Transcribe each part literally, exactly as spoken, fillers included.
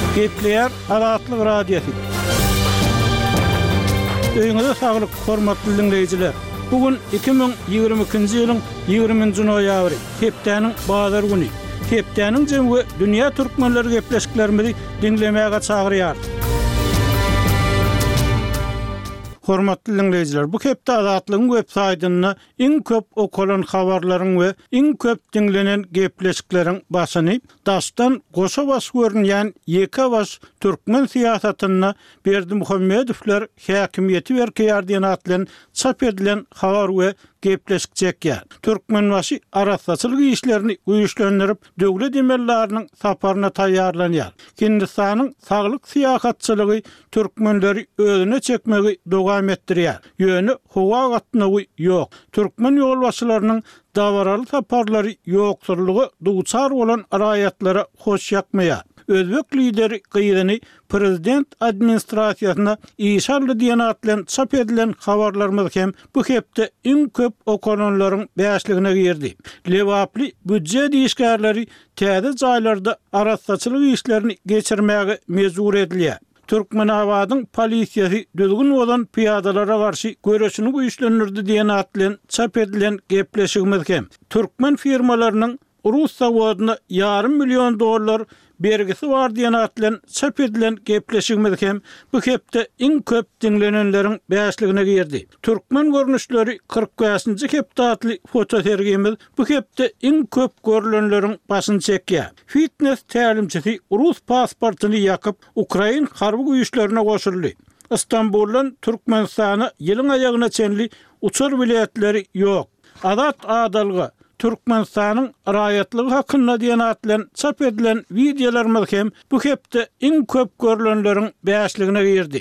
Gepleyer Azatlyk radiosu. Öýüňize saglyk, hormatly dinleýijiler. Bugün iki bin ýygrimi ikinji ýylyň ýygrimiňji noýabry, hepdeniň bazar güni. Hepdeniň jemgy dünýä türkmenleri gepleşiklerimizi dinlemäge çagyrýar. Hormatly dinleýijiler, bu hepde Azatlygyň web saýtyna iň köp okulan habarlaryň we iň köp dinlenen gepleşikleriň başyny daşdan goşa bas görünýän ýeke baş türkmen siýasatyna Berdimuhammedowler häkimiýeti berýär diýen atlan çap edilen habar we gepleşik çekýär. Türkmenbaşy araççylyk işlerini güýçlendirip döwlet emelleriniň saparyna taýýarlanýar. Hindistanyň saglyk siýasatçylygy türkmenleri özüne çekmegi dowam etdirýär. Ýöne howa gatnagy ýok. Türkmen ýolbaşçylarynyň dawaraly saparlary ýoksurlugy duçar bolan raýatlara hoş ýakmaýar. Özbek lideri gyýdyny prezident administrasiýasyna işarly diýen atlan çap edilen habarlarymyz hem bu hepde iň köp okunanlaryň beşligine girdi. Lewaply büdjet işgärleri täze jaýlarda araççylyk işlerini geçirmäge mejbur edilýär. Türkmenabadyň polisiýasy düzgün bolan piyadalara garşy göreşini güýçlendirdi diýen atlan çap edilen gepleşigimiz hem türkmen firmalarynyň Rus zawodyna yarım milyon dollar bergisi var diýen atlan çap edilen gepleşigimiz hem bu hepde iň köp dinlenenleriň beşligine girdi. Türkmen görnüşleri kırk beşinji hepde atly foto sergimiz bu hepde iň köp görülenleriň başyny çekýär. Fitness tälimçisi Rus pasportyny ýakyp Ukraina harby güýçlerine goşuldy. İstanbuldan Türkmenistana ýylyň aýagyna çenli uçur biletleri ýok. Azat adalga Türkmenistanyň raýatlygy hakynda diýen atlan çap edilen videolarymyz hem bu hepde iň köp görülenleriň beşligine girdi.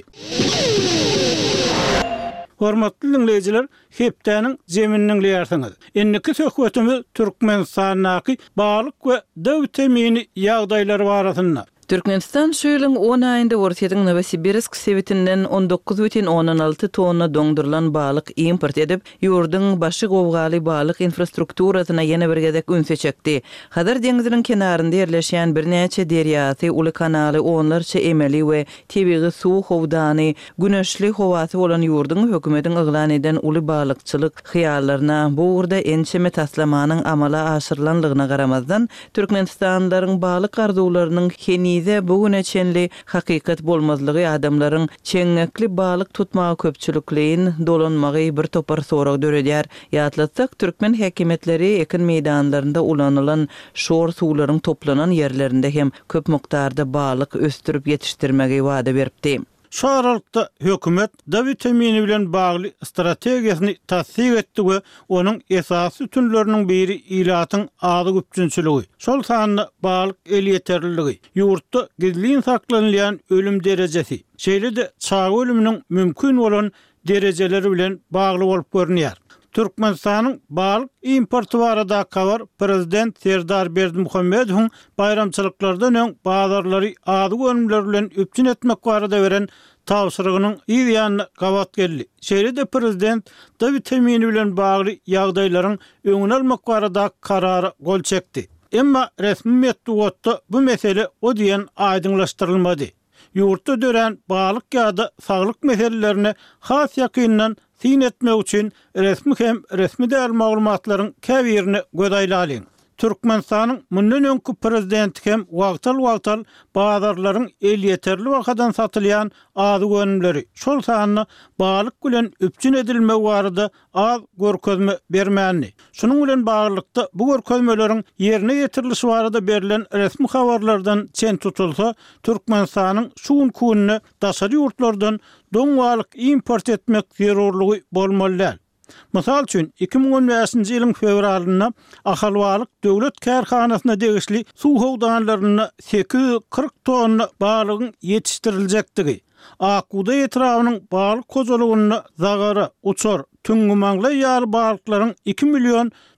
Hormatly dinleýijiler, hepdeniň jemininiň ýarsyňyz. Enniki söhbetimiz Türkmenistanyň balyk we döw temini ýagdaýlary barasynda. Türkmenistan şu ýylyň on aýynda Ortiýadyň Novosibirsk sevitinden on dokuz бүтүн onan alty tonna doňdurulan balyk import edip, ýurduň başy gowgaly balyk infrastrukturasyna ýene bir gezek ünse çekdi. Hadar deňiziniň kenarynda ýerleşýän birnäçe derýasy, uly kanaly, onlarça emeli we tebigy suw howdany, güneşli howasy bolan ýurduň hökümetiň yglan eden uly balykçylyk hyýallaryna bu urda ençeme taslamanyň amala aşyrylanlygyna garamazdan Türkmenistanlaryň balyk arzuwlarynyň heni bugüne çenli hakikat bolmazlygy adamlaryň çeňekli balyk tutmagy köpçülikliğin dolanmagy bir topar sorag döredýär. Ýatlatsak türkmen häkimetleri ekin meýdanlarynda ulanylan şor suwlaryň toplanan ýerlerinde hem köp mukdarda balyk östürüp ýetişdirmegi wada beripdi. Şu aralykda hökümet dawy temini bilen bagly strategiýasyny tasdiq etdi we onuň esasy tünleriniň biri ilatyň ady güpçünçiligi. Şol sanyna balyk el ýeterliligi, ýurtda gizlin saklanýan ölüm derejesi, şeýle-de çağı ölüminiň mümkin bolan derejeleri bilen bagly bolup görünýär. Türkmenistanyň balyk importy barada kabar prezident Serdar Berdimuhammedowyň bayramçylyklardan öň bazarlary ady gönümler bilen üpçün etmek barada beren tawsyrygynyň ýygyny gawat geldi. Şeýle-de prezident dawy temini bilen bagly ýagdaýlaryň öňüne almak barada karary gol çekdi. Emma resmi metduatda bu mesele o diýen aýdyňlaşdyrylmady. Ýurtda dören balyk ýa-da saglyk meselelerine has ýakyndan sin etmek üçin resmi hem resmi däl maglumatlaryň käbirini gödaýlalyň. Türkmenistanyň mundan öňkü prezidenti hem wagtal-wagtal bazarlaryň el ýeterli wakadan satylýan ady gönümleri, şol sanyna balyk bilen üpçün edilmegi barada az görkezme bermäni. Şunuň bilen baglykda bu görkezmeleriň ýerine ýetirilişi barada berilen resmi habarlardan çen tutulsa, Türkmenistanyň şuň kununa daşary ýurtlardan doň balyk import etmek zerurlugy bolmaly. Mysal üçin iki bin on beşinji ýylyň fevralyna Ahalwalyk döwlet kärhanasyna degişli suw howdanlaryna sekiz yüz kırk tonna balygyň ýetişdiriljekdigi, Akuda etrawynyň balyk kozalygyna zagara, uçar, tüngümaňly ýaly balyklaryň iki milyon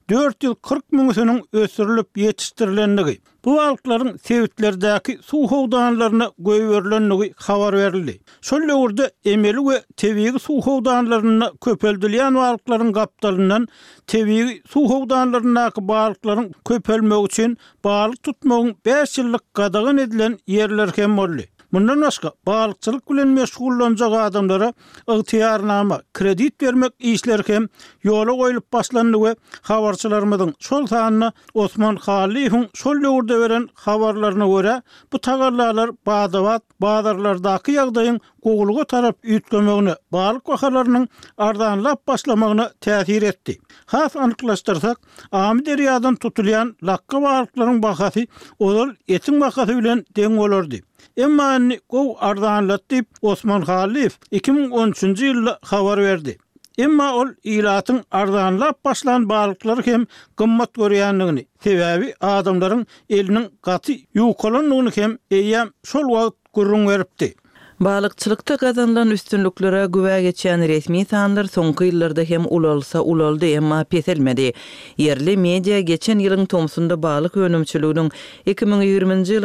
dört ýyl kırk müňüsiniň ösürilip ýetişdirilenligi, bu balyklaryň sewitlerdäki suw howdanlaryna göýberilenligi habar berildi. Şol ýurda emeli we tebigi suw howdanlaryna köpeldilýän balyklaryň gapdalyndan tebigi suw howdanlarynaky balyklaryň köpelmegi üçin balyk tutmagyň beş ýyllyk gadagyn edilen ýerler hem boldy. Bundan başga balykçylyk bilen meşgullanjak adamlara ygtyýarnama, kredit bermek işleri hem ýola goýulyp başlandy we habarçylarymyň şol sanyna Osman Haliýewiň şol ýurda beren habarlaryna görä bu tagarlar Badawat, bazarlardaky ýagdaýyň gogulga tarap üýtgemegine, balyk bahalarynyň ardanlap başlamagyna täsir etdi. Has anyklaşdyrsak, Amy derýadan tutulýan lakka balyklaryň bahasy olar etiň bahasy bilen deň bolardy. Emma gow ardanlat diýip Osman Haliýew iki ming on üçinji ýylda habar berdi. Emma ol ilatyň ardanlap başlan balyklary hem gymmat görýänligini, sebäbi adamlaryň eliniň gaty ýukalanlygyny hem eýýäm şol wagt gurrun beripdi. Balykçylykda gazanlan üstünliklere güwe geçen resmi sanlar soňky ýyllarda hem ulalsa ulaldy emma peselmedi. Yerli media geçen ýylyň tomsunda balyk önümçiliginiň iki ming ýygrymynjy